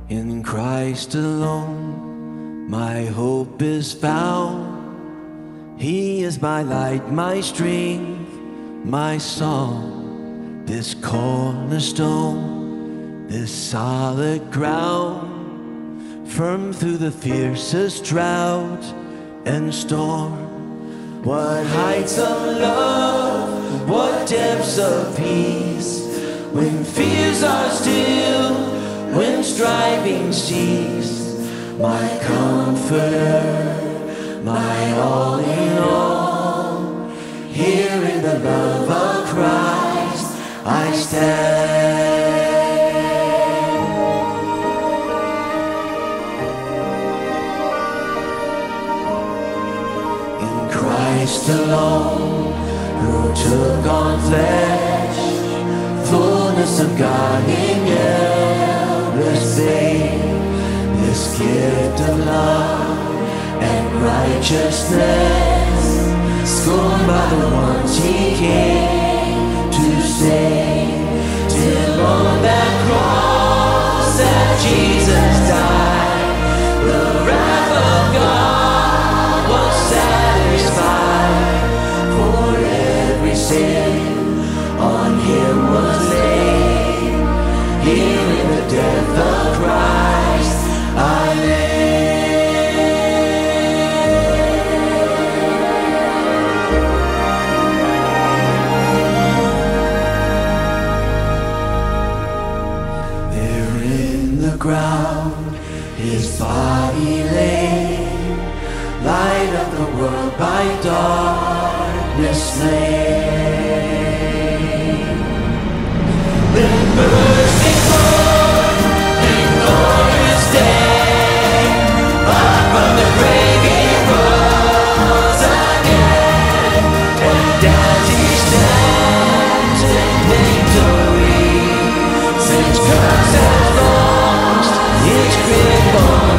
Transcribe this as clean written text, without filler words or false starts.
In Christ alone, my hope is found. He is my light, my strength, my song, this cornerstone, this solid ground, firm through the fiercest drought and storm. What heights of love, what depths of peace, when fears are still, when striving cease. My comforter, my all in all, here in the love of Christ I stand. In Christ alone, who took on flesh, fullness of God in endless babe, this gift of love and righteousness, scorned by the ones he came to save, till on that cross that Jesus died, the wrath of God was satisfied. For every sin on him was laid, here in the death of Christ I live. There in the ground his body lay, light of the world by darkness slain. Then mercy flowed in glorious day, up from the grave he rose again, and as he stands in victory, since curse has lost its grip on